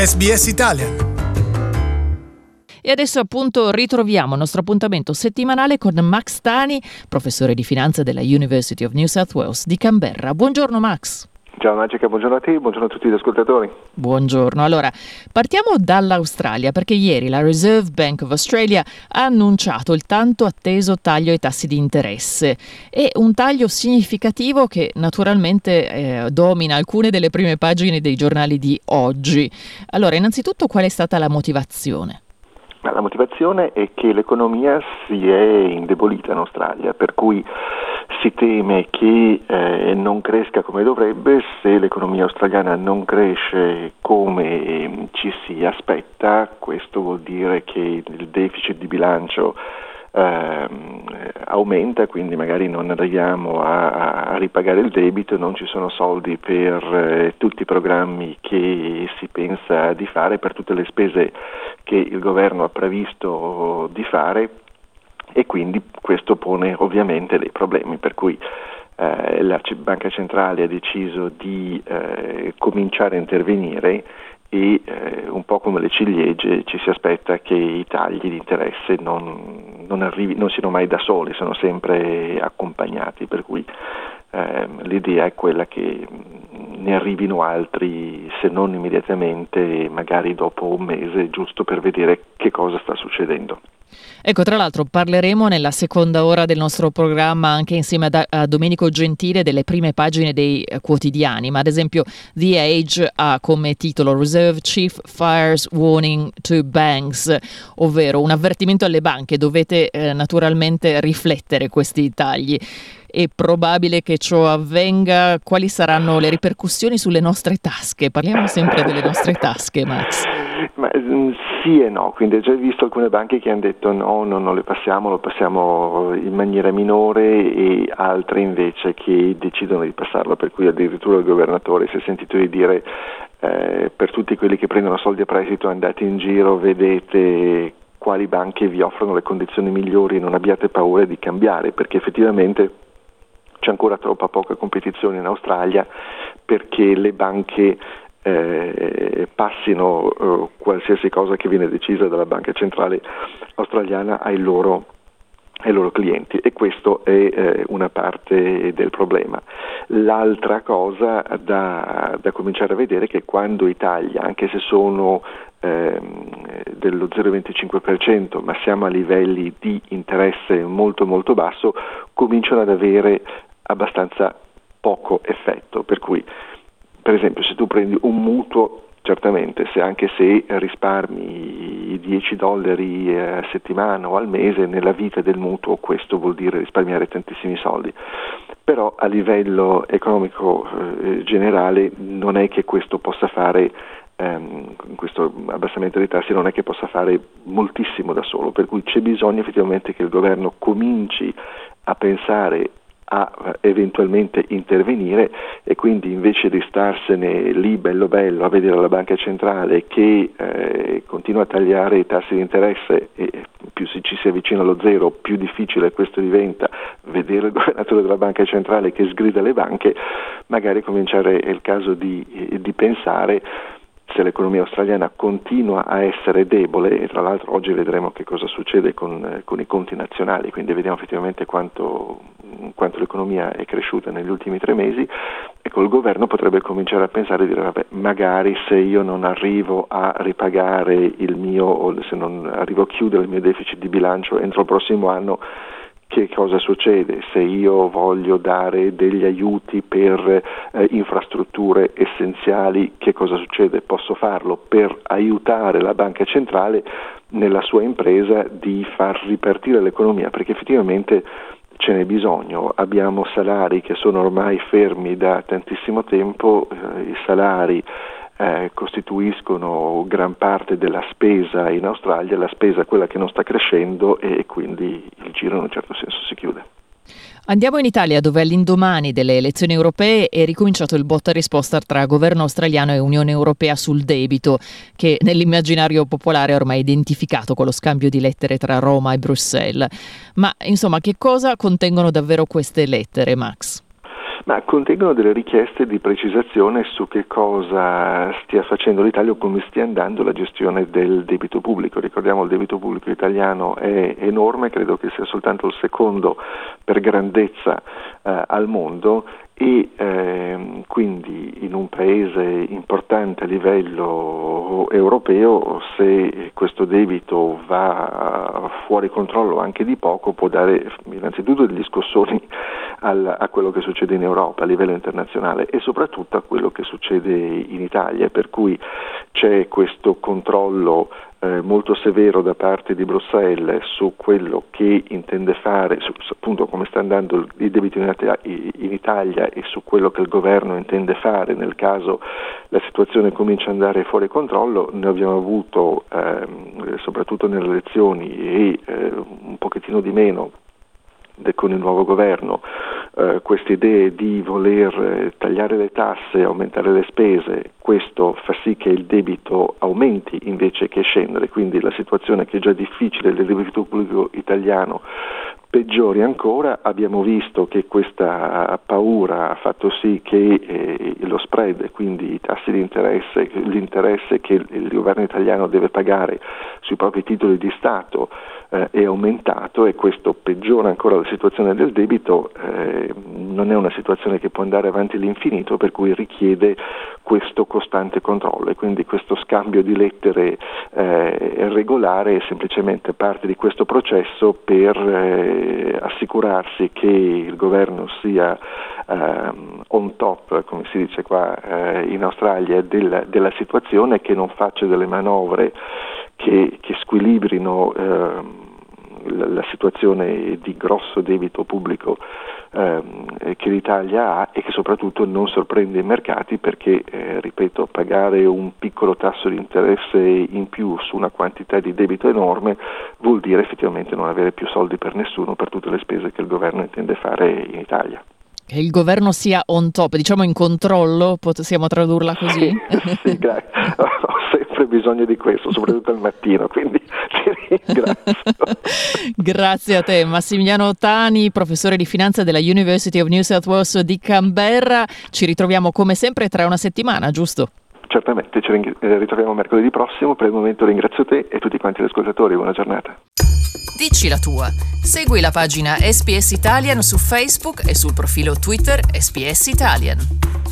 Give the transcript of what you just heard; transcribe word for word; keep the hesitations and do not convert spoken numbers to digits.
S B S Italian. E adesso appunto ritroviamo il nostro appuntamento settimanale con Max Tani, professore di finanza della University of New South Wales di Canberra. Buongiorno Max. Ciao Magica, buongiorno a te, buongiorno a tutti gli ascoltatori. Buongiorno. Allora, partiamo dall'Australia perché ieri la Reserve Bank of Australia ha annunciato il tanto atteso taglio ai tassi di interesse e un taglio significativo che naturalmente eh, domina alcune delle prime pagine dei giornali di oggi. Allora, innanzitutto qual è stata la motivazione? La motivazione è che l'economia si è indebolita in Australia, per cui si teme che eh, non cresca come dovrebbe. Se l'economia australiana non cresce come ci si aspetta, questo vuol dire che il deficit di bilancio eh, aumenta, quindi magari non arriviamo a, a ripagare il debito, non ci sono soldi per eh, tutti i programmi che si pensa di fare, per tutte le spese che il governo ha previsto di fare, e quindi questo pone ovviamente dei problemi, per cui eh, la Banca Centrale ha deciso di eh, cominciare a intervenire e eh, un po' come le ciliegie ci si aspetta che i tagli di interesse non, non, arrivi, non siano mai da soli, sono sempre accompagnati, per cui eh, l'idea è quella che ne arrivino altri, se non immediatamente, magari dopo un mese, giusto per vedere che cosa sta succedendo. Ecco, tra l'altro parleremo nella seconda ora del nostro programma anche insieme a, a Domenico Gentile delle prime pagine dei eh, quotidiani, ma ad esempio The Age ha come titolo Reserve Chief Fires Warning to Banks, ovvero un avvertimento alle banche, dovete eh, naturalmente riflettere questi tagli. È probabile che ciò avvenga? Quali saranno le ripercussioni sulle nostre tasche? Parliamo sempre delle nostre tasche, Max. Ma, sì e no, quindi ho già visto alcune banche che hanno detto no, no, non le passiamo, lo passiamo in maniera minore, e altre invece che decidono di passarlo, per cui addirittura il governatore si è sentito di dire eh, per tutti quelli che prendono soldi a prestito andate in giro, vedete quali banche vi offrono le condizioni migliori e non abbiate paura di cambiare, perché effettivamente c'è ancora troppa poca competizione in Australia perché le banche eh, passino eh, qualsiasi cosa che viene decisa dalla Banca Centrale australiana ai loro, ai loro clienti, e questo è eh, una parte del problema. L'altra cosa da, da cominciare a vedere è che quando i tagli, anche se sono ehm, dello zero virgola venticinque per cento, ma siamo a livelli di interesse molto molto basso, cominciano ad avere abbastanza poco effetto, per cui per esempio se tu prendi un mutuo, certamente se anche se risparmi dieci dollari a settimana o al mese, nella vita del mutuo questo vuol dire risparmiare tantissimi soldi, però a livello economico eh, generale non è che questo possa fare ehm, questo abbassamento dei tassi non è che possa fare moltissimo da solo, per cui c'è bisogno effettivamente che il governo cominci a pensare a eventualmente intervenire, e quindi invece di starsene lì bello bello a vedere la Banca Centrale che eh, continua a tagliare i tassi di interesse, e più si, ci si avvicina allo zero più difficile questo diventa, vedere il governatore della Banca Centrale che sgrida le banche, magari cominciare è il caso di, di pensare, se l'economia australiana continua a essere debole, e tra l'altro oggi vedremo che cosa succede con, eh, con i conti nazionali, quindi vediamo effettivamente quanto, quanto l'economia è cresciuta negli ultimi tre mesi, ecco, il governo potrebbe cominciare a pensare e dire vabbè, magari se io non arrivo a ripagare il mio, o se non arrivo a chiudere il mio deficit di bilancio entro il prossimo anno, che cosa succede? Se io voglio dare degli aiuti per eh, infrastrutture essenziali, che cosa succede? Posso farlo per aiutare la Banca Centrale nella sua impresa di far ripartire l'economia, perché effettivamente ce n'è bisogno. Abbiamo salari che sono ormai fermi da tantissimo tempo, eh, i salari Eh, costituiscono gran parte della spesa in Australia, la spesa è quella che non sta crescendo, e quindi il giro in un certo senso si chiude. Andiamo in Italia, dove all'indomani delle elezioni europee è ricominciato il botta e risposta tra governo australiano e Unione Europea sul debito, che nell'immaginario popolare è ormai identificato con lo scambio di lettere tra Roma e Bruxelles. Ma insomma, che cosa contengono davvero queste lettere, Max? Ma contengono delle richieste di precisazione su che cosa stia facendo l'Italia o come stia andando la gestione del debito pubblico. Ricordiamo, il debito pubblico italiano è enorme, credo che sia soltanto il secondo per grandezza eh, al mondo, e ehm, quindi in un paese importante a livello europeo, se questo debito va fuori controllo anche di poco, può dare innanzitutto degli scossoni al, a quello che succede in Europa a livello internazionale e soprattutto a quello che succede in Italia, per cui c'è questo controllo eh, molto severo da parte di Bruxelles su quello che intende fare, su, appunto come sta andando il, il debito in, in Italia e su quello che il governo intende fare nel caso la situazione comincia ad andare fuori controllo. Ne abbiamo avuto ehm, soprattutto nelle elezioni e eh, un pochettino di meno con il nuovo governo, eh, queste idee di voler eh, tagliare le tasse, aumentare le spese. Questo fa sì che il debito aumenti invece che scendere, quindi la situazione che è già difficile del debito pubblico italiano peggiori ancora. Abbiamo visto che questa paura ha fatto sì che eh, lo spread, quindi i tassi di interesse, l'interesse che il governo italiano deve pagare sui propri titoli di Stato eh, è aumentato, e questo peggiora ancora la situazione del debito. Eh, non è una situazione che può andare avanti all'infinito, per cui richiede questo costante controllo, e quindi questo scambio di lettere eh, regolare è semplicemente parte di questo processo per eh, assicurarsi che il governo sia eh, on top, come si dice qua eh, in Australia, del, della situazione, che non faccia delle manovre che, che squilibrino eh, la, la situazione di grosso debito pubblico eh, che l'Italia ha, e che soprattutto non sorprende i mercati, perché eh, ripeto, pagare un piccolo tasso di interesse in più su una quantità di debito enorme vuol dire effettivamente non avere più soldi per nessuno, per tutte le spese che il governo intende fare in Italia. Che il governo sia on top, diciamo in controllo, possiamo tradurla così? Sì, sì, grazie. Ho sempre bisogno di questo, soprattutto al mattino, quindi ti ringrazio. Grazie a te, Massimiliano Tani, professore di finanza della University of New South Wales di Canberra. Ci ritroviamo come sempre tra una settimana, giusto? Certamente, ci ritroviamo mercoledì prossimo. Per il momento ringrazio te e tutti quanti gli ascoltatori, buona giornata. Dici la tua. Segui la pagina S B S Italian su Facebook e sul profilo Twitter S B S Italian.